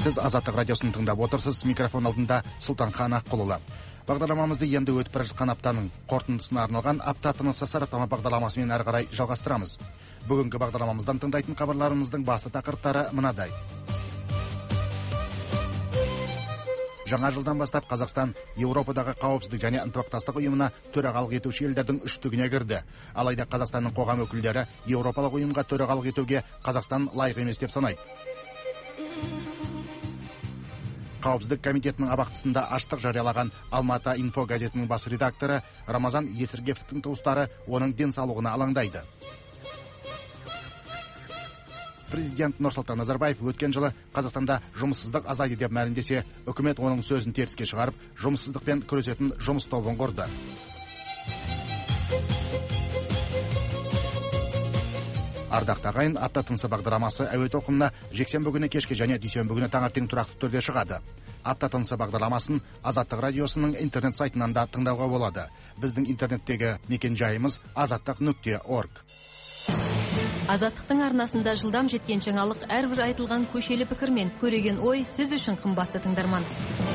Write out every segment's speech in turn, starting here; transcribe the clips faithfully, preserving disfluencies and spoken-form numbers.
Сіз Азаттық радиосын тыңдап отырсыз, микрофон алдында Сұлтанхан Аққұлұлы. Бағдарламамызды енді өтіп бара жатқан аптаның қорытындысына арналған апта тынысы сараптама бағдарламасымен әрі қарай жалғастырамыз. Бүгінгі бағдарламамыздан тыңдайтын хабарларымыздың басты тақырыптары мынадай. Жаңа жылдан бастап Қазақстан Еуропадағы қауіпсіздік және ынтымақтастық ұйымына төрағалық етуші елдердің үштігіне кірді. Алайда Қазақстанның қоғам өкілдері Еуропалық ұйымға төрағалық етуге Қазақстан лайық емес деп санайды. Қауіпсіздік комитетінің абақтысында аштық жариялаған Алматы инфо газетінің бас редакторы Рамазан Есіргеевтің туыстары оның денсаулығына алаңдайды. Президент Нұрсұлтан Назарбаев өткен жылы Қазақстанда жұмыссыздық азайды деп мәлімдесе, үкімет оның сөзін теріске шығарып, жұмыссыздықпен күресетін жұмыс тобын құрды. Ардақты ағайын, апта тынысы бағдарламасы әуе толқынына жексенбі күні кешке және дүйсенбі күні таңертең тұрақты түрде шығады. Апта тынысы бағдарламасын Азаттық радиосының интернет сайтынан да тыңдауға болады. Біздің интернеттегі мекен жайымыз азаттық нүкте орг. Азаттықтың арнасында жылдам жеткен жаңалық, әрбір айтылған көшелі пікір мен көреген ой сіз үшін қымбатты тыңдарман.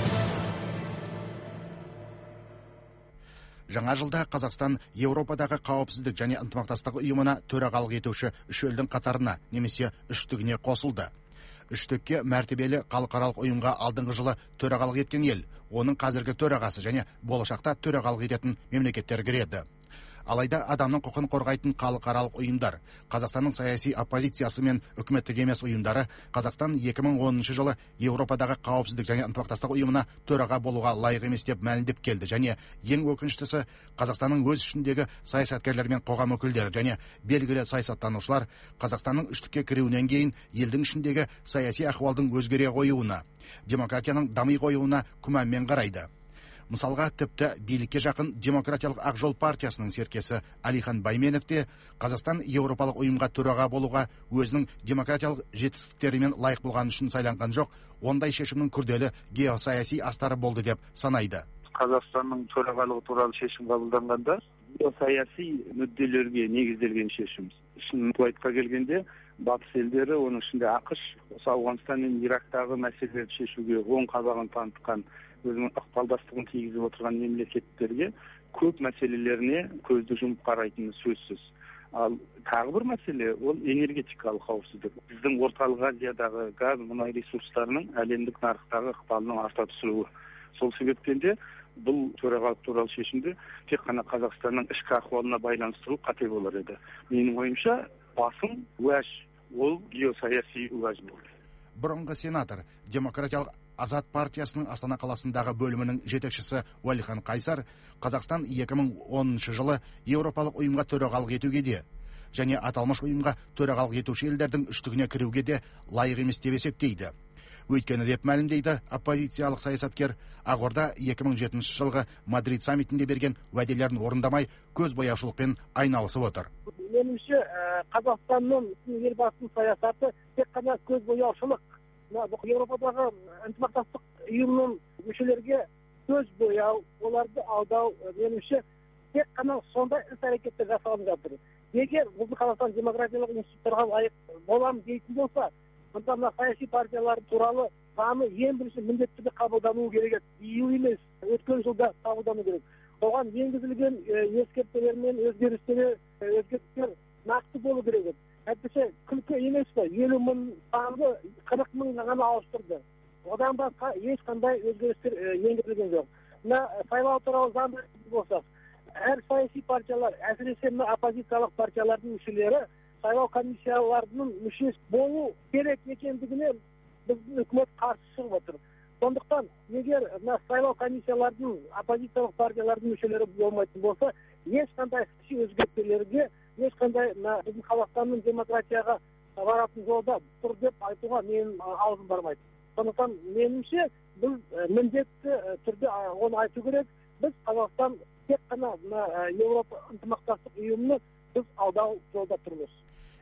Жаңа жылда Қазақстан Еуропадағы қауіпсіздік және ынтымақтастық ұйымына төрағалық етуші үш елдің қатарына, немесе үштігіне қосылды. Үштікке мәртебелі халықаралық ұйымға алдыңғы жылы төрағалық еткен ел, оның қазіргі төрағасы және болашақта төрағалық ететін мемлекеттер кіреді. Алайда адамның құқын қорғайтын халықаралық ұйымдар, Қазақстанның саяси оппозициясы мен үкіметтік емес ұйымдары Қазақстан екі мың оныншы жылы Еуропадағы қауіпсіздік және ынтымақтастық ұйымына төраға болуға лайық емес деп мәлімдеп келді, және ең өкініштісі, Қазақстанның өз ішіндегі саясаткерлер мен қоғам өкілдері және белгілі саясаттанушылар Қазақстанның үштікке кіруінен кейін елдің ішіндегі саяси ахуалдың өзгере қоюына, демократияның дами қоюына күмәнмен қарайды. Мысалға, тіпті билікке жақын Демократиялық Ақ жол партиясының серкесі Алихан Байменов те Қазақстан Еуропалық ұйымға төраға болуға өзінің демократиялық жетістіктерімен лайық болған үшін сайланған жоқ, ондай шешімнің күрделі геосаяси астары болды деп санайды. Қазақстанның төрағалығы туралы шешім қабылданғанда геосаяси мүдделерге негізделген шешім. Шын айтқа келгенде, батыс елдері, оның ішінде ақш, осы Ауғанстан мен Ирактағы мәселелерді шешуге оң қабағын танытқан, өзінің ықпалдастығын тигізіп отырған мемлекеттерге көп мәселелеріне көзді жұмып қарайтыны сөзсіз. Ал тағы бір мәселе, ол энергетикалық қауіпсіздік. Біздің орталық Азиядағы газ, мұнай ресурстарының әлемдік нарықтағы ықпалының арта түсуі. Сол себептен де бұл төрағалық туралы шешімді тек қана Қазақстанның ішкі ахуалына байланыстыру қате болар еді. Менің ойымша, басым уәж, ол геосаяси уәж болды. Бұрынғы сенатор, демократиялық Азат партиясының Астана қаласындағы бөлімінің жетекшісі Уәлихан Қайсар Қазақстан екі мың оныншы жылы Еуропалық ұйымға төрағалық етуге де және аталмыш ұйымға төрағалық етуші елдердің үштігіне кіруге де лайық емес деп есептейді. Өйткені деп мәлімдейді оппозициялық саясаткер, Ақорда екі мың жетінші жылғы Мадрид саммитінде берген уәделерін орындамай көз бояушылықпен айналысып отыр. Меніңше, Қазақстанның елбасының саясаты тек қана көз бояушылық. Еуропадағы ынтымақтастық ұйымының мүшелерге көз бояу, оларды алдау, меніңше тек қана сондай іс-әрекеттер жасалып жатыр. Егер бұл Қазақстан демократиялық институттарға лайық болам дейтін болса, онда мына саяси партиялар туралы заңы ең бірінші міндетті түрде қабылдануы керек еді. Биыл емес, өткен жылда қабылдану керек. Оған енгізілген ескертпелер мен өзгерістер, өзгерістер нақты болу керек еді. Әйтпесе күлкі емес пе, елу мың санды қырық мың ғана ауыстырды. Одан басқа ешқандай өзгерістер енгізілген жоқ. Мына сайлау туралы заңды болсақ, әр саяси партиялар, әсіресе мына оппозициялық партиялардың мүшелері сайлау комиссияларының мүшесі болу керек екендігіне біздің үкімет қарсы шығып отыр. Сондықтан, егер мына сайлау комиссиялардың, оппозициялық партиялардың мүшелері болмайтын болса, ешқандай өзгерістерге, ешқандай біздің Қазақстанның демократияға баратын жолда тұр деп айтуға менің аузым бармайды. Сондықтан меніңше біз міндетті түрде оны айту керек. Біз Қазақстан тек қана Еуропа ынтымақтастық ұйымын біз алдау жолда тұрмыз.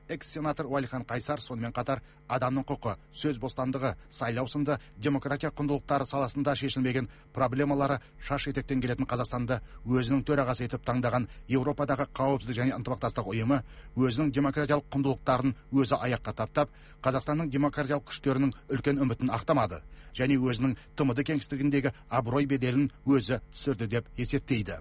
экс-сенатор Уәлихан Қайсар сонымен қатар адамның құқы, сөз бостандығы, сайлау сынды демократия құндылықтары саласында шешілмеген проблемалары шаш етектен келетін Қазақстанды өзінің төрағасы етіп таңдаған Еуропадағы қауіпсіздік және ынтымақтастық ұйымы өзінің демократиялық құндылықтарын өзі аяққа таптап, Қазақстанның демократиялық күштерінің үлкен үмітін ақтамады және өзінің тмд кеңістігіндегі абырой беделін өзі түсірді деп есептейді.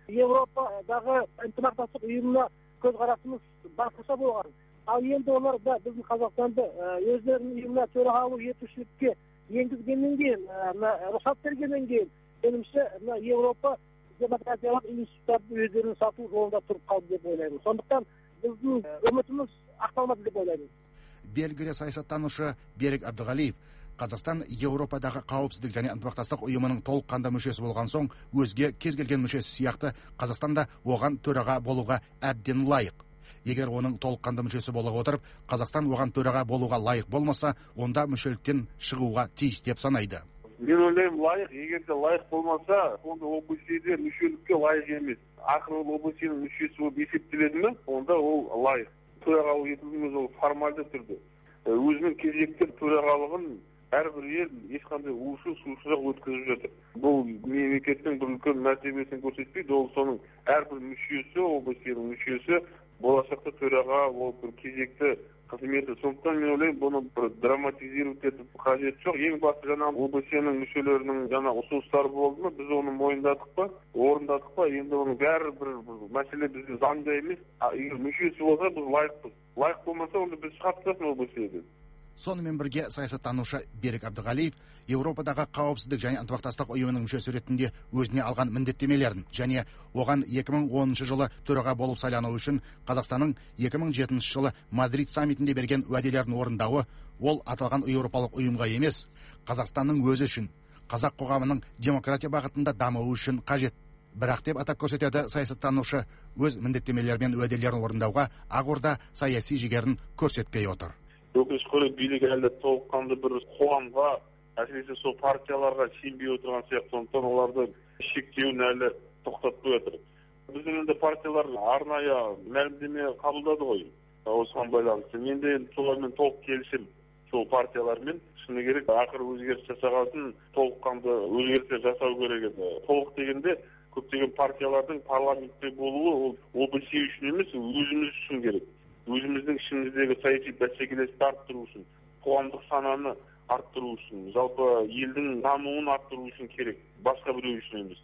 Еуропадағы ынтымақтастық ұйымына көзқарасымыз басқаша болған. Ал енді олар да біздің Қазақстанды өздерінің ұйымына төрағалық етушілікке енгізгеннен кейін, рұқсат бергеннен кейін, меніңше Еуропа демократиялық институттарды өздерінің сату жолында тұрып қалды деп ойлаймын. Сондықтан біздің үмітіміз ақталмады деп ойлаймын. Белгілі саясаттанушы Берік Әбдіғалиев Қазақстан Еуропадағы қауіпсіздік және ынтымақтастық ұйымының толыққанды мүшесі болған соң, өзге кез келген мүшесі сияқты Қазақстанда оған төраға болуға әбден лайық. Егер оның толыққанды мүшесі бола отырып, Қазақстан оған төраға болуға лайық болмаса, онда мүшеліктен шығуға тиіс деп санайды. Мен ойлаймын, лайық, егер де лайық болмаса, онда о бэ се де мүшелікке лайық емес. Ақыры ол о бэ се-нің мүшесі болып есептеледі ме, онда ол лайық. Төрағалық етуіміз ол формальды түрде. Өзінің кезекті төрағалығын әрбір ел ешқандай уысыз сусыздық өткізіп жатыр. Бұл мемлекеттің бір үлкен мәртебесін көрсетпейді, ол соның әрбір мүшесі, о бэ се-нің мүшесі болашақта төраға ол бір кезекті қызметі. Сондықтан мен ойлаймын, бұны бір драматизировать етіп қажет жоқ. Ең басты жаңа о бэ се-нің мүшелерінің жаңа ұсыныстары болды ма, біз оны мойындадық па, орындадық па, енді оның бәрі бір мәселе біздің заңда емес. Егер мүшесі болса, біз лайықпыз. Лайық болмаса, онда біз шығарып тастасын о бэ се-ден. Сонымен бірге саясаттанушы Берік Әбдіғалиев Еуропадағы қауіпсіздік және ынтымақтастық ұйымының мүшесі ретінде өзіне алған міндеттемелерін және оған екі мың оныншы жылы төраға болып сайлану үшін Қазақстанның екі мың жетінші жылы Мадрид саммитінде берген уәделерін орындауы, ол аталған еуропалық ұйымға емес, Қазақстанның өзі үшін, қазақ қоғамының демократия бағытында дамуы үшін қажет. Бірақ деп атап көрсетеді саясаттанушы, өз міндеттемелері мен уәделерін орындауға Ақорда саяси жігерін көрсетпей отыр. Өкінішке орай билік әлі толыққанды бір қоғамға, әсіресе сол партияларға сенбей отырған сияқты, сондықтан оларды шектеуін әлі тоқтатпай отыр. Біздің енді партиялар арнайы мәлімдеме қабылдады ғой, осыған байланысты. Мен де солармен толық келісем, сол партиялармен. Шыны керек, ақыры өзгеріс жасағасын толыққанды өзгерістер жасау керек еді. Толық дегенде көптеген партиялардың парламентте болуы ол о бэ се үшін емес, өзіміз үшін керек. Өзіміздің ішіміздегі саяси бәсекелестікті арттыру үшін, қоғамдық сананы арттыру үшін, жалпы елдің дамуын арттыру үшін керек, басқа біреу үшін емес.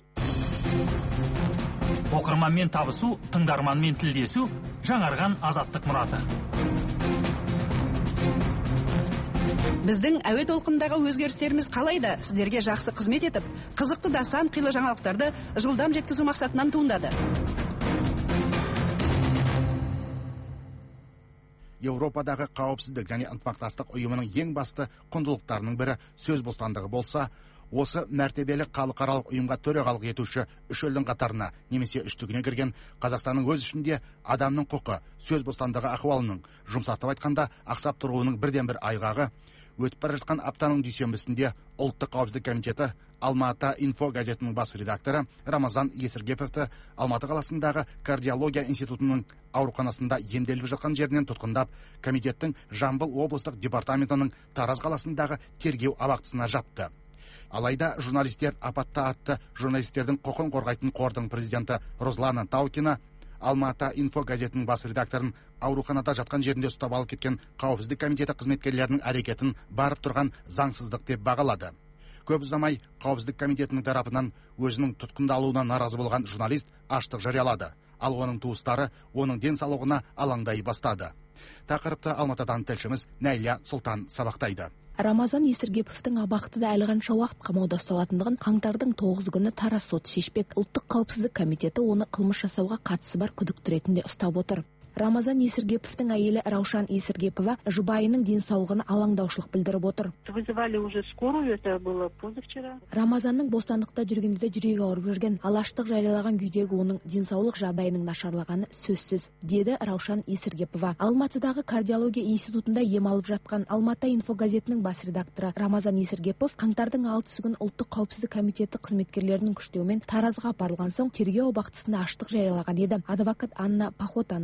Оқырманмен табысу, тыңдарманмен тілдесу, жаңарған азаттық мұраты. Біздің әуе толқындағы өзгерістеріміз қалайда сіздерге жақсы қызмет етіп, қызықты да сан қилы жаңалықтарды жылдам жеткізу мақсатынан туындады. Еуропадағы қауіпсіздік және ынтымақтастық ұйымының ең басты құндылықтарының бірі сөз бостандығы болса, осы мәртебелі халықаралық ұйымға төрағалық етуші үш елдің қатарына немесе үштігіне кірген Қазақстанның өз ішінде адамның құқы, сөз бостандығы ахуалының, жұмсартып айтқанда ақсап тұруының бірден бір айғағы, өтіп бара жатқан аптаның дүйсенбісінде Ұлттық қауіпсіздік комитеті Алматы инфо газетінің бас редакторы Рамазан Есіргеповті Алматы қаласындағы кардиология институтының ауруханасында емделіп жатқан жерінен тұтқындап, комитеттің Жамбыл облыстық департаментінің Тараз қаласындағы тергеу абақтысына жапты. Алайда журналистер апатта атты журналистердің құқын қорғайтын қордың президенті Розлана Таукина Алматы инфо газетінің бас редакторын ауруханада жатқан жерінде ұстап алып кеткен қауіпсіздік комитеті қызметкерлерінің әрекетін барып тұрған заңсыздық деп бағалады. Көп ұзамай қауіпсіздік комитетінің тарапынан өзінің тұтқындалуына наразы болған журналист аштық жариялады. Ал оның туыстары оның денсаулығына алаңдай бастады. Тақырыпты Алматыдан тілшіміз Нәйлия Сұлтан сабақтайды. Рамазан Есіргеповтің абақтыда әлі қанша уақыт қамауда ұсталатындығын қаңтардың тоғызы күні Тараз соты шешпек. Ұлттық қауіпсіздік комитеті оны қылмыс жасауға қатысы бар күдікті ретінде ұстап отыр. Рамазан Есіргеповтің әйелі Раушан Есіргепова жұбайының денсаулығына алаңдаушылық білдіріп отыр. Вызывали уже скорую, это было позавчера. Рамазанның бостандықта жүргенде жүрегі ауырып жүрген, алаштық жариялаған күйдегі оның денсаулық жағдайының нашарлағаны сөзсіз, деді Раушан Есіргепова. Алматыдағы кардиология институтында ем алып жатқан Алматы инфо газетінің бас редакторы Рамазан Есіргепов қаңтардың алтысы күн Ұлттық қауіпсіздік комитеті қызметкерлерінің күштеуімен Таразға апарылған соң тергеу абақтысында аштық жариялаған еді. Адвокат Анна Пахотаның хабарлауынша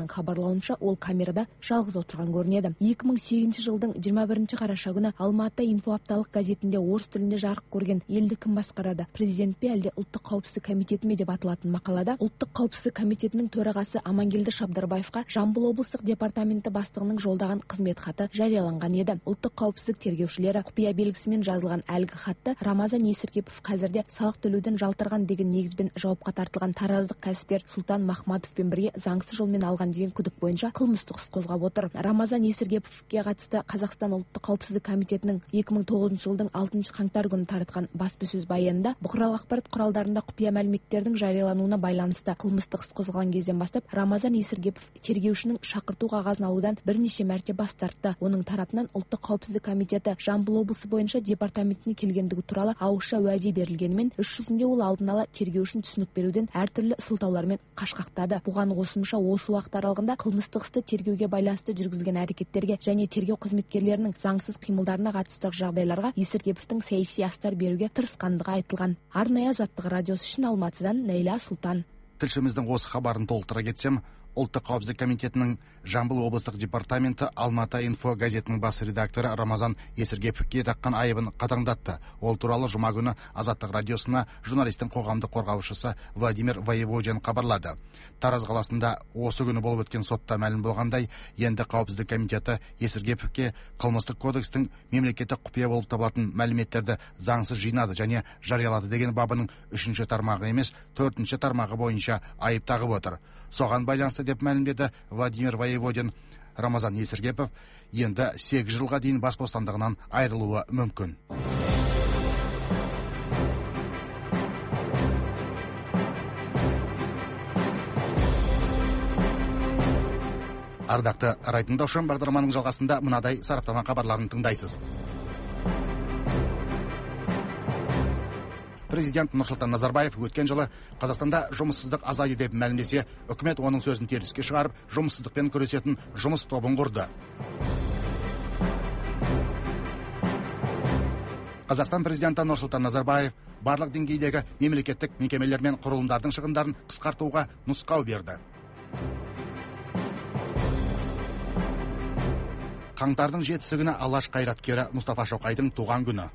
хабарлауынша, ол камерада жалғыз отырған көрінеді. екі мың сегізінші жылдың жиырма бірінші қараша күні Алматы инфо апталық газетінде орыс тілінде жарық көрген елді кім басқарады, президент пе әлде ұлттық қауіпсіздік комитеті ме деп аталатын мақалада ұлттық қауіпсіздік комитетінің төрағасы Амангелді Шабдарбаевқа Жамбыл облыстық департаменті бастығының жолдаған қызмет хаты жарияланған еді. Ұлттық қауіпсіздік тергеушілері құпия белгісімен жазылған әлгі хатты Рамазан Есіркепов қазірде салық төлеуден жалтарған деген негізбен жауапқа тартылған тараздық кәсіпкер Сұлтан Махматовпен бірге заңсыз жолмен алған деген күдік бойынша қылмыстық іс қозғап отыр. Рамазан Есіркеповке қатысты Қазақстан ұлттық қауіпсіздік комитетінің екі мың тоғызыншы жылдың алтыншы қаңтар күні таратқан баспасөз баянында бұқаралық ақпарат құралдарында құпия мәліметтердің жариялануына байланысты қылмыстық іс қозғалған кезден бастап Рамазан Есіркепов тергеушінің шақырту қағазын алудан бірнеше мәрте бас тартты. Оның тарапынан ұлттық қауіпсіздік комитеті Жамбыл облысы бойынша департаментіне келгендігі туралы ауызша уәде берілгенімен, іс жүзінде ол алдын ала тергеушін түсінік беруден әртүрлі сылтаулармен қашқақтады. Бұған қосымша осы уақыт аралығында қылмыстық істі тергеуге байланысты жүргізілген әрекеттерге және тергеу қызметкерлерінің заңсыз қимылдарына қатысты жағдайларға Есіркеповтің саяси астар беруге тырысқандығы айтылған. Арнайы Азаттық радиосы үшін Алматыдан Нәйла Сұлтан. Тілшіміздің осы хабарын толықтыра кетсем, Ұлттық қауіпсіздік комитетінің Жамбыл облыстық департаменті Алматы инфо газетінің бас редакторы Рамазан Есіркеповке таққан айыбын қатаңдатты. Ол туралы жұма күні Азаттық радиосына журналистің қоғамдық қорғаушысы Владимир Воеводин хабарлады. Тараз қаласында осы күні болып өткен сотта мәлім болғандай, енді қауіпсіздік комитеті Есіркеповке қылмыстық кодекстің мемлекеттік құпия болып табылатын мәліметтерді заңсыз жинады және жариялады деген бабының үшінші тармағы емес, төртінші тармағы бойынша айып тағып отыр. Соған байланысты деп мәлімдеді Владимир Воеводин. Рамазан Есіркепов енді сегіз жылға дейін бас бостандығынан айырылуы мүмкін. Ардақты радио тыңдаушы, бағдарламаның жалғасында мынадай сараптама хабарларын тыңдайсыз. Президент Нұрсұлтан Назарбаев өткен жылы Қазақстанда жұмыссыздық азайды деп мәлімдесе, үкімет оның сөзін теріске шығарып, жұмыссыздықпен күресетін жұмыс тобын құрды. Қазақстан президенті Нұрсұлтан Назарбаев барлық деңгейдегі мемлекеттік мекемелер мен құрылымдардың шығындарын қысқартуға нұсқау берді. Қаңтардың жетісі күні алаш қайраткері Мұстафа Шоқайдың туған күні.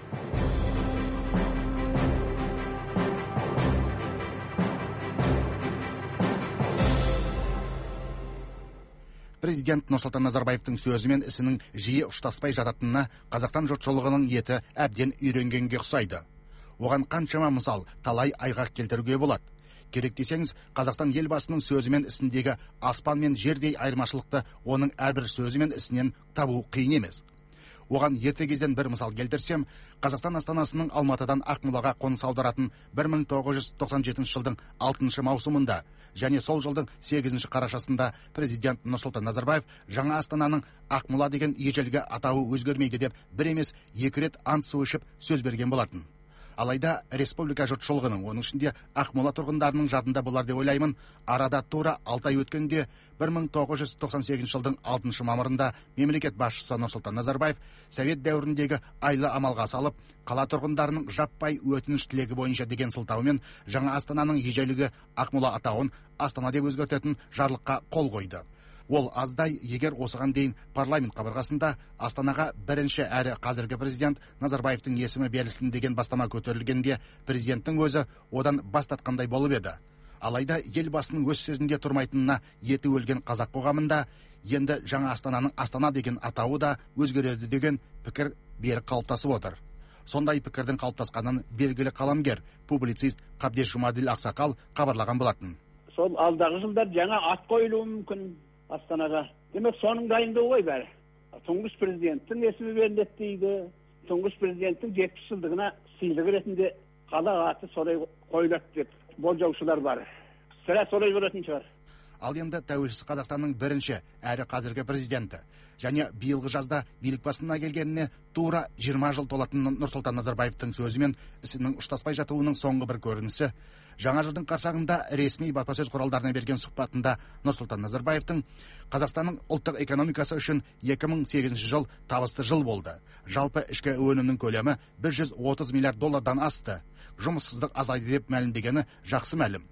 Президент Нұрсұлтан Назарбаевтың сөзі мен ісінің жиі ұштаспай жататынына Қазақстан жұртшылығының еті әбден үйренгенге ұқсайды. Оған қаншама мысал, талай айғақ келтіруге болады. Керек десеңіз, Қазақстан елбасының сөзі мен ісіндегі аспан мен жердей айырмашылықты оның әрбір сөзі мен ісінен табу қиын емес. Оған ерте кезден бір мысал келтірсем, Қазақстан астанасының Алматыдан Ақмолаға қоныс аударатын бір мың тоғыз жүз тоқсан жетінші жылдың алтыншы маусымында және сол жылдың сегізінші қарашасында президент Нұрсұлтан Назарбаев жаңа Астананың Ақмола деген ежелгі атауы өзгермейді деп бір емес екі рет ант су ішіп сөз берген болатын. Алайда республика жұртшылығының, оның ішінде Ақмола тұрғындарының жадында болар деп ойлаймын, арада тура алты ай өткенде бір мың тоғыз жүз тоқсан сегізінші жылдың алтыншы мамырында мемлекет басшысы Нұрсұлтан Назарбаев Совет дәуіріндегі айлы амалға салып, қала тұрғындарының жаппай өтініш тілегі бойынша деген сылтаумен жаңа Астананың ежелгі Ақмола атауын Астана деп өзгертетін жарлыққа қол қойды. Ол аздай, егер осыған дейін парламент қабырғасында Астанаға бірінші әрі қазіргі президент Назарбаевтың есімі берілсін деген бастама көтерілгенде, президенттің өзі одан бас тартқандай болып еді. Алайда елбасының өз сөзінде тұрмайтынына еті өлген қазақ қоғамында енді жаңа Астананың Астана деген атауы да өзгереді деген пікір берік қалыптасып отыр. Сондай пікірдің қалыптасқанын белгілі қаламгер, публицист Қабдеш Жұмаділ Ақсақал хабарлаған болатын. Сол алдағы жылдар жаңа ат қойылуы мүмкін Астанаға. Демек соның дайындығы ғой бәрі. Тұңғыш президенттің есімі беріледі дейді. Тұңғыш президенттің жетпіс жылдығына сыйлық ретінде қала аты солай қойылады деп болжаушылар бар. Сірә солай болатын шығар. Ал енді тәуелсіз Қазақстанның бірінші әрі қазіргі президенті және биылғы жазда билік басына келгеніне тура жиырма жыл толатын Нұрсұлтан Назарбаевтың сөзі мен ісінің ұштаспай жатуының соңғы бір көрінісі. Жаңа жылдың қарсаңында ресми баспасөз құралдарына берген сұхбатында Нұрсұлтан Назарбаевтың Қазақстанның ұлттық экономикасы үшін екі мың сегізінші жыл табысты жыл болды. Жалпы ішкі өнімнің көлемі бір жүз отыз миллиард доллардан асты. Жұмыссыздық азайды деп мәлімдегені жақсы мәлім.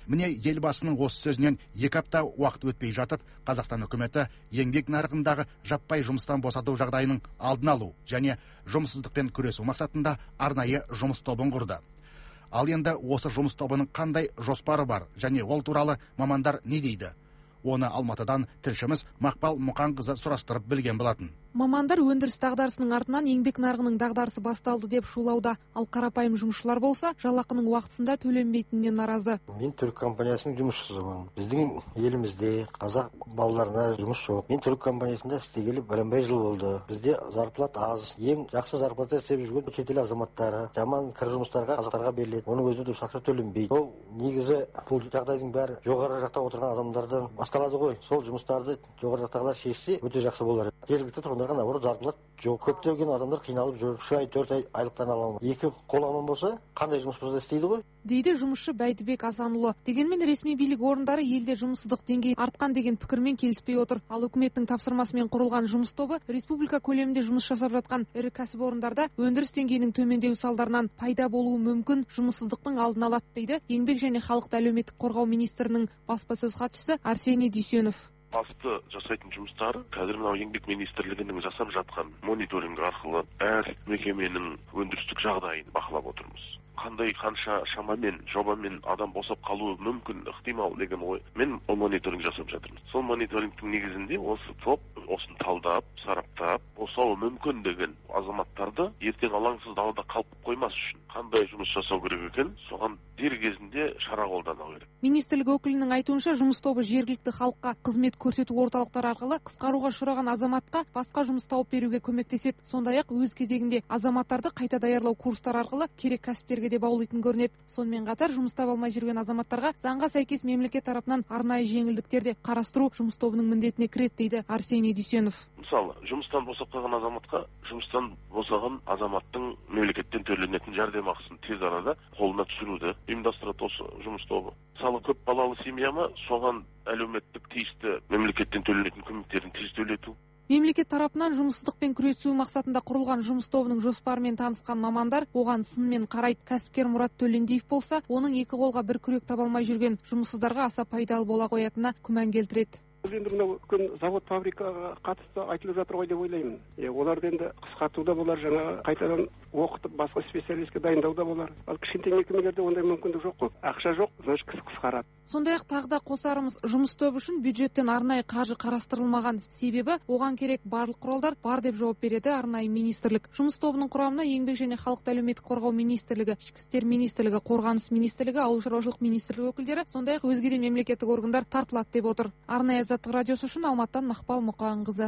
Міне елбасының осы сөзінен екі апта уақыт өтпей жатып, Қазақстан үкіметі еңбек нарығындағы жаппай жұмыстан босату жағдайының алдын алу және жұмыссыздықпен күресу мақсатында арнайы жұмыс тобын құрды. Ал енді осы жұмыс тобының қандай жоспары бар және ол туралы мамандар не дейді? Оны Алматыдан тілшіміз Мақпал Мұқанқызы сұрастырып білген болатын. Мамандар өндіріс дағдарысының артынан еңбек нарығының дағдарысы басталды деп шулауда, ал қарапайым жұмысшылар болса, жалақының уақытысында төленбейтініне наразы. Мен түрік компаниясының жұмысшысымын. Біздің елімізде қазақ балаларына жұмыс жоқ. Мен түрік компаниясында істегелі бірнеше жыл болды. Бізде зарплата аз. Ең жақсы зарплата істеп жүрген шетел азаматтары жаман кір жұмыстарға қазақтарға беріледі. Оның өзінде дұрыс ақша төленбейді. Ол негізі бұл жағдайдың бәрі жоғары жақта отырған адамдардан басталады ғой. Сол жұмыстарды жоғары жақтағылар шешсе өте жақсы болар. Жергілікті тұрғындарға наоборот зарплата жоқ. Көптеген адамдар қиналып жүр. үш ай, төрт ай айлықтан ала алмайды. Екі қол аман болса, қандай жұмыс болса да істейді ғой. Дейді жұмысшы Бәйдібек Асанұлы. Дегенмен ресми билік орындары елде жұмыссыздық деңгейі артқан деген пікірмен келіспей отыр. Ал үкіметтің тапсырмасымен құрылған жұмыс тобы республика көлемінде жұмыс жасап жатқан ірі кәсіпорындарда өндіріс деңгейінің төмендеу салдарынан пайда болуы мүмкін жұмыссыздықтың алдын алады дейді еңбек және халықты әлеуметтік қорғау министрінің баспасөз хатшысы Арсений Дүйсенов. Басты жасайтын жұмыстары қазір мынау еңбек министрлігінің жасап жатқан мониторинг арқылы әр мекеменің өндірістік жағдайын бақылап отырмыз. Қандай қанша шамамен жобамен адам босап қалуы мүмкін, ықтимал деген ой. Мен ол мониторинг жасап жатырмын. Сол мониторингтің негізінде осы топ осыны талдап, сараптап, босауы мүмкін деген азаматтарды ертең алаңсыз далада қалып қоймас үшін қандай жұмыс жасау керек екен, соған дер кезінде шара қолдану керек. Министрлік өкілінің айтуынша жұмыс тобы жергілікті халыққа қызмет көрсету орталықтары арқылы қысқаруға ұшыраған азаматқа басқа жұмыс тауып беруге көмектеседі. Сондай-ақ өз кезегінде азаматтарды қайта даярлау курстары арқылы керек кәсіптерге де баулайтын көрінеді. Сонымен қатар жұмыс таба алмай жүрген азаматтарға заңға сәйкес мемлекет тарапынан арнайы жеңілдіктер де қарастыру жұмыс тобының міндетіне кіреді дейді Арсений Дүйсенов. Мысалы, жұмыстан босап қалған азаматқа жұмыстан босаған азаматтың мемлекеттен төленетін жәрдемақысын тез арада қолына түсіруді ұйымдастырады осы жұмыс тобы. Мысалы, көп балалы семья ма, соған әлеуметтік тиісті мемлекеттен төленетін көмектерін тез төлету. Мемлекет тарапынан жұмыссыздықпен күресу мақсатында құрылған жұмыс тобының жоспарымен танысқан мамандар оған сынмен қарайды. Кәсіпкер Мұрат Төлендиев болса, оның екі қолға бір күрек таба алмай жүрген жұмыссыздарға аса пайдалы бола қоятынына күмән келтіреді. Енді мынау үлкен завод фабрикаға қатысты айтылып жатыр ғой деп ойлаймын. Е, оларды енді қысқартуда болар, жаңа қайтадан оқытып басқа специалистке дайындауда болар. Ал кішкентай мекемелерде ондай мүмкіндік жоқ қой. Ақша жоқ, значит кісі қысқарады. Сондай-ақ тағы да қосарымыз, жұмыс тобы үшін бюджеттен арнайы қаржы қарастырылмаған, себебі оған керек барлық құралдар бар деп жауап береді арнайы министрлік. Жұмыс тобының құрамына еңбек және халықты әлеуметтік қорғау министрлігі, ішкі істер министрлігі, қорғаныс министрлігі, ауыл шаруашылық министрлігі өкілдері, сондай-ақ өзге де мемлекеттік органдар тартылады деп отыр. Арнайы Азаттық радиосы үшін Алматыдан Мақпал Мұқанқызы.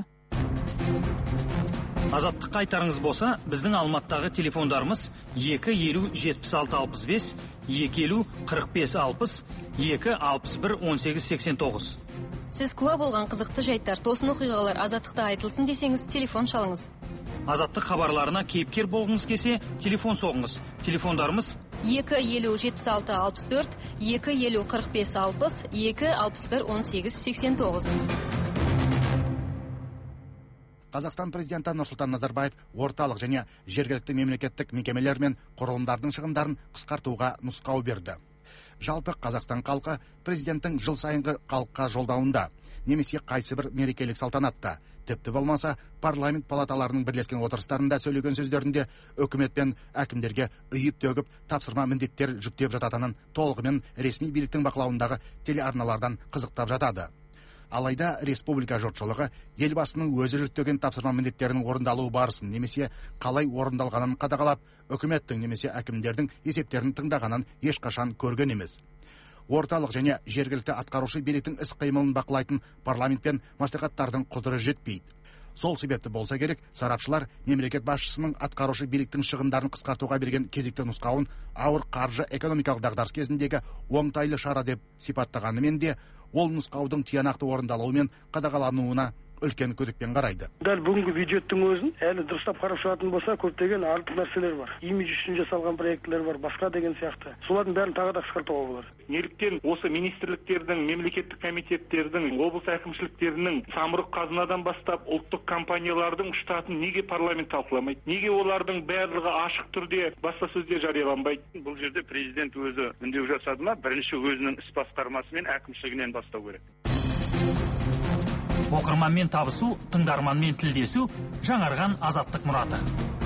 Азаттыққа айтарыңыз болса, біздің Алматыдағы телефондарымыз екі елу жетпіс алты алпыс бес, екі елу қырық бес алпыс, екі алпыс бір он сегіз сексен тоғыз. Сіз куә болған қызықты жайттар, тосын оқиғалар Азаттықта айтылсын десеңіз, телефон шалыңыз. Азаттық хабарларына кейіпкер болғыңыз келсе, телефон соғыңыз. Телефондарымыз екі елу жетпіс алты алпыс төрт, екі елу қырық бес алпыс, екі алпыс бір он сегіз сексен тоғыз. Қазақстан президенті Нұрсұлтан Назарбаев орталық және жергілікті мемлекеттік мекемелер мен құрылымдардың шығындарын қысқартуға нұсқау берді. Жалпы Қазақстан халқы президенттің жыл сайынғы халыққа жолдауында немесе қайсы бір мерекелік салтанатта, тіпті болмаса парламент палаталарының бірлескен отырыстарында сөйлеген сөздерінде үкімет пен әкімдерге үйіп төгіп тапсырма міндеттер жүктеп жататынын толығымен ресми биліктің бақылауындағы телеарналардан қызықтап жатады. Алайда республика жұртшылығы елбасының өзі жүктеген тапсырма міндеттерінің орындалу барысын немесе қалай орындалғанын қадағалап, үкіметтің немесе әкімдердің есептерін тыңдағанын ешқашан көрген емес. Орталық және жергілікті атқарушы биліктің іс-қимылын бақылайтын парламент пен мәслихаттардың құдыры жетпейді. Сол себепті болса керек, сарапшылар мемлекет басшысының атқарушы биліктің шығындарын қысқартуға берген кезекті нұсқауын ауыр қаржы экономикалық дағдарыс кезіндегі оңтайлы шара деп сипаттағанымен де, ол нұсқаудың тиянақты орындалуы мен қадағалануына үлкен күдікпен қарайды. Дәл бүгінгі бюджеттің өзін әлі дұрыстап қарап шығатын болса, көптеген артық нәрселер бар. Имидж үшін жасалған проекттер бар, басқа деген сияқты. Солардың бәрін тағы да қысқартуға болады. Неліктен осы министрліктердің, мемлекеттік комитеттердің, облыс әкімшіліктерінің самұрық қазынадан бастап ұлттық компаниялардың штатын неге парламент талқыламайды? Неге олардың барлығы ашық түрде баспасөзде жарияланбайды? Бұл жерде президент өзі үндеу жасады ма, бірінші өзінің іс басқармасы мен әкімшілігінен бастау керек. Оқырманмен табысу, тыңдарманмен тілдесу, жаңарған азаттық мұраты.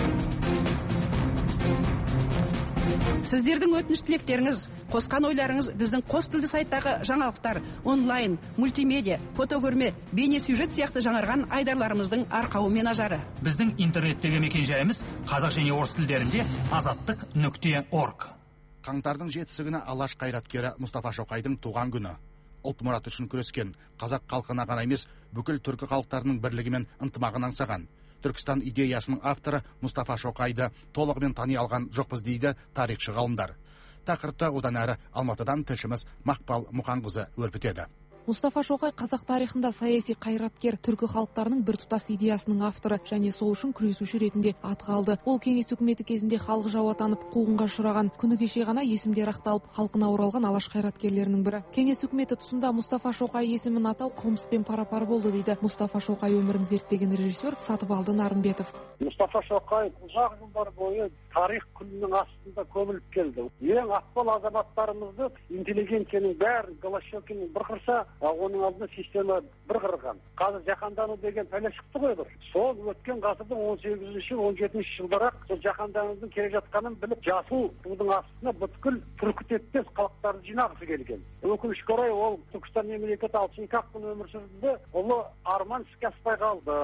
Сіздердің өтініш тілектеріңіз, қосқан ойларыңыз біздің қос тілді сайттағы жаңалықтар, онлайн, мультимедиа, фотокөрме, бейне сюжет сияқты жаңарған айдарларымыздың арқауы мен ажары. Біздің интернеттегі мекенжайымыз қазақ және орыс тілдерінде азаттық нүкте орг. Қаңтардың жетісі күні алаш қайраткері Мұстафа Шоқайдың туған күні. Ұлт мұраты үшін күрескен, қазақ халқына ғана емес, бүкіл түркі халықтарының бірлігі мен ынтымағын аңсаған. Түркістан идеясының авторы Мұстафа Шоқайды толығымен тани алған жоқпыз дейді тарихшы ғалымдар. Тақырыпты одан әрі Алматыдан тілшіміз Мақпал Мұқанқызы өрбітеді. Мұстафа Шоқай қазақ тарихында саяси қайраткер, түркі халықтарының біртұтас идеясының авторы және сол үшін күресуші ретінде атқа алды. Ол кеңес үкіметі кезінде халық жау атанып, қуғынға ұшыраған, күні кеше ғана есімдері ақталып, халқына оралған алаш қайраткерлерінің бірі. Кеңес үкіметі тұсында Мұстафа Шоқай есімін атау қылмыспен пара-пар болды дейді Мұстафа Шоқай өмірін зерттеген режиссер Сатыбалды Нарымбетов. Мұстафа Шоқай ұзақ жылдар бойы тарих күнінің астында көміліп келді. Ең ақпал азаматтарымызды интеллигенцияның бәрін Голощекин бір қырса, оның алдында система бір қырған. Қазір жаһандану деген пәле шықты ғой бір. Сол өткен ғасырдың он сегізінші он жетінші жылдары сол жаһанданудың келе жатқанын біліп, жасыл тудың астына бүткіл түркі тектес халықтарды жинағысы келген. Өкінішке орай ол Түркістан мемлекеті алпыс екі ақ күн өмір сүрді, ұлы арман іске аспай қалды.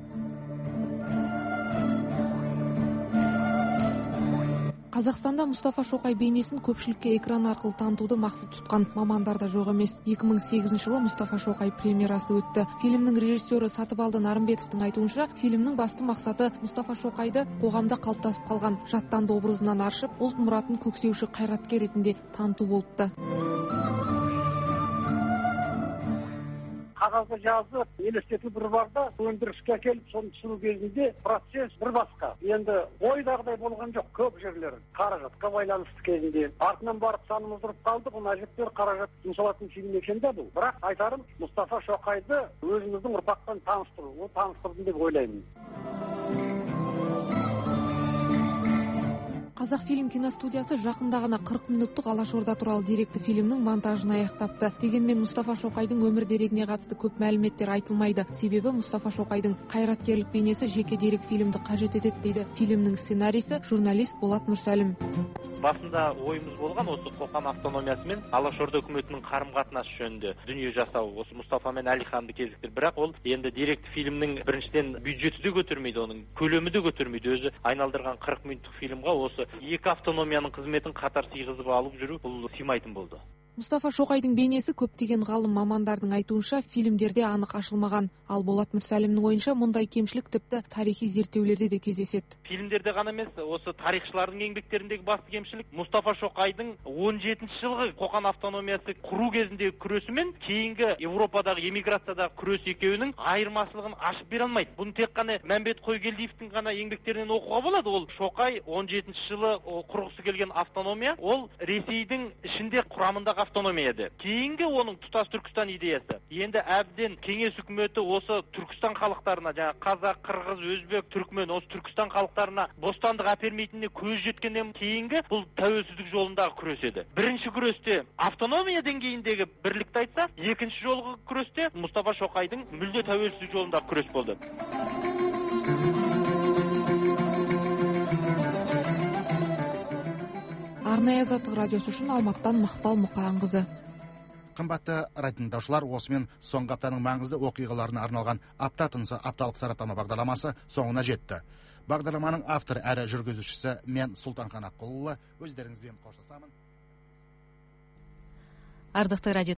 Қазақстанда Мұстафа Шоқай бейнесін көпшілікке экран арқылы танытуды мақсат тұтқан мамандар да жоқ емес. екі мың сегізінші жылы Мұстафа Шоқай премьерасы өтті. Фильмнің режиссері Сатыбалды Нарымбетовтың айтуынша, фильмнің басты мақсаты Мұстафа Шоқайды қоғамда қалыптасып қалған жаттанды образынан аршып, ұлт мұратын көксеуші қайраткер ретінде таныту болыпты. Қағазды жазып, елестету бір барда, өндіріске келіп, соны түсіру кезінде процесс бір басқа. Енді ойдағыдай болған жоқ көп жерлер. Қаражатқа байланысты кезінде. Артынан барып санымыз тұрып қалды, бұл әжептер қаражат жұмсалатын фильм екен де бұл. Бірақ айтарым, Мұстафа Шоқайды өзіміздің ұрпақтан таныстыру, ол таныстырдым деп ойлаймын. Қазақфильм киностудиясы жақында ғана қырық минуттық Алашорда туралы деректі фильмнің монтажын аяқтапты. Дегенмен Мұстафа Шоқайдың өмір дерегіне қатысты көп мәліметтер айтылмайды. Себебі Мұстафа Шоқайдың қайраткерлік бейнесі жеке дерек фильмді қажет етеді дейді фильмнің сценарийсі журналист Болат Мүрсәлім. Басында ойымыз болған осы Қоқан автономиясы мен Алашорда үкіметінің қарым-қатынасы жөнінде дүние жасау, осы Мұстафа мен Әлиханды кезіктір. Бірақ ол енді деректі фильмнің біріншіден бюджеті де көтермейді, оның көлемі де көтермейді. Өзі айналдырған қырық минуттық фильмға осы екі автономияның қызметін қатар сыйғызып алып жүру бұл сыймайтын болды. Мұстафа Шоқайдың бейнесі көптеген ғалым мамандардың айтуынша фильмдерде анық ашылмаған. Ал Болат Мүрсәлімнің ойынша мұндай кемшілік тіпті тарихи зерттеулерде де кездеседі. Фильмдерде ғана емес, осы тарихшылардың еңбектеріндегі басты кемшілік Мұстафа Шоқайдың он жетінші жылғы Қоқан автономиясы құру кезіндегі күресі мен кейінгі Европадағы эмиграциядағы күрес екеуінің айырмашылығын ашып бере алмайды. Бұны тек қана Мәмбет Қойгелдиевтің ғана еңбектерінен оқуға болады. Ол Шоқай он жетінші жылы құрғысы келген автономия, ол Ресейдің ішінде құрамындағы автономия еді. Кейінгі оның тұтас Түркістан идеясы. Енді әбден кеңес үкіметі осы Түркістан халықтарына, жаңа қазақ, қырғыз, өзбек, түркмен, осы Түркістан халықтарына бостандық әпермейтініне көз жеткеннен кейінгі бұл тәуелсіздік жолындағы күрес еді. Бірінші күресте автономия деңгейіндегі бірлікті айтса, екінші жолғы күресте Мұстафа Шоқайдың мүлде тәуелсіздік жолындағы күрес болды. Арнайы азаттық радиосы үшін Алматыдан Мақпал Мұқанқызы. Қымбатты радиотыңдаушылар, осымен соңғы аптаның маңызды оқиғаларына арналған апта тынысы апталық сараптама бағдарламасы соңына жетті. Бағдарламаның авторы әрі жүргізушісі мен Сұлтанхан Аққұлұлы. Өздеріңізбен қоштасамын. Ардықты радио